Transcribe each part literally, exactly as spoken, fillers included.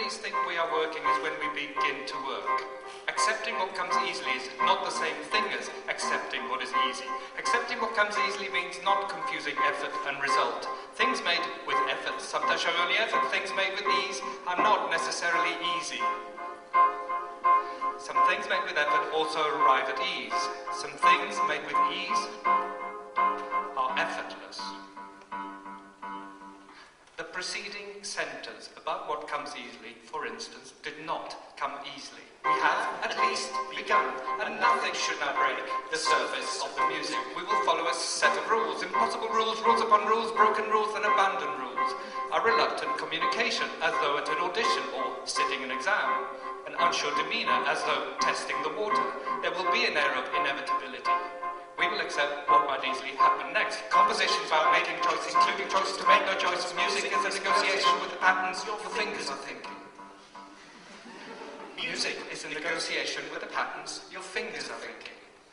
least think we are working is when we begin to work. Accepting what comes easily is not the same thing as accepting what is easy. Accepting what comes easily means not confusing effort and result. Things made with effort sometimes show only effort. Things made with ease are not necessarily easy. Some things made with effort also arrive at ease. Some things made with ease are effortless. The preceding sentence about what comes easily, for instance, did not come easily. We have at least begun, and nothing should now break the surface of the music. We will follow a set of rules, impossible rules, rules upon rules, broken rules and abandoned rules. A reluctant communication, as though at an audition or sitting an exam. An unsure demeanour, as though testing the water. There will be an air of inevitability. We will accept what might easily happen next. Composition is about making choices, including choices to make no choices. Music is a negotiation with the patterns your fingers are thinking. Music is a negotiation with the patterns your fingers are thinking.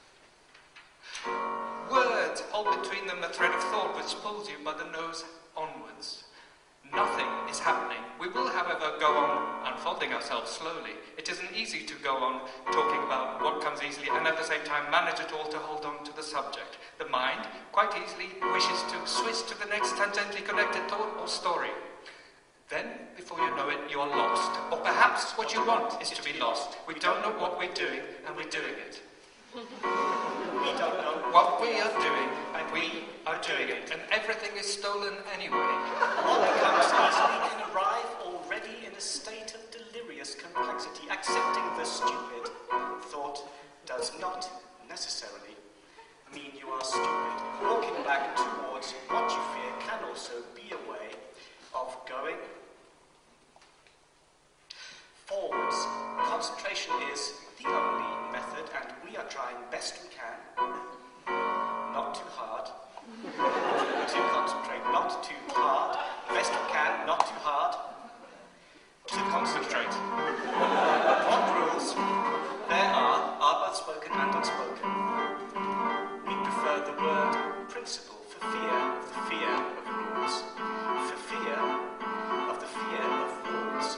Words hold between them a thread of thought which pulls you by the nose onwards. Nothing is happening. We will, however, go on unfolding ourselves slowly. It isn't easy to go on talking about what comes easily and at the same time manage it all to hold on to the subject. The mind, quite easily, wishes to switch to the next tangentially connected thought or story. Then, before you know it, you're lost. Or perhaps what you want is to be lost. We don't know what we're doing, and we're doing it. We don't know what we are doing, and we are doing it. And everything is stolen anyway. What comes easily can arrive already in a state of delirious complexity. Accepting the stupid thought does not necessarily mean you are stupid. Walking back towards what you fear can also be a way of going forwards. Concentration is the only method, and we are trying best we can. Not too hard. To concentrate, not too hard. Best we can, not too hard. To concentrate. What rules there are are both spoken and unspoken. We prefer the word principle for fear of the fear of rules. For fear of the fear of rules.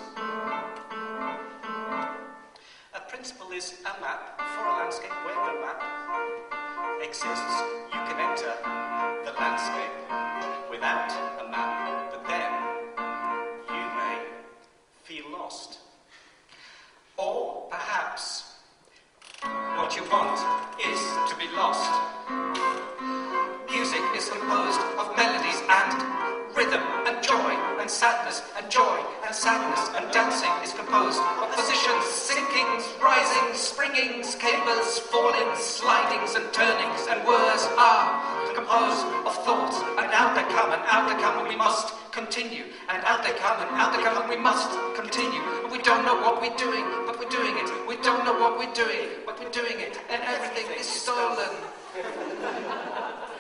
A principle is a map for a landscape where no map exists. You can enter the landscape without a map, but then you may feel lost. Or perhaps what you want is to be lost. Music is composed of melodies and rhythm and joy and sadness and joy and sadness, and dancing is composed of positions, sinkings, risings, springings, capers, fallings, slidings and turnings, and words are composed of thoughts, and out they come and out they come and we must continue, and out they come and out they come and we must continue. And we don't know what we're doing, but we're doing it. We don't know what we're doing, but we're doing it, and everything is stolen.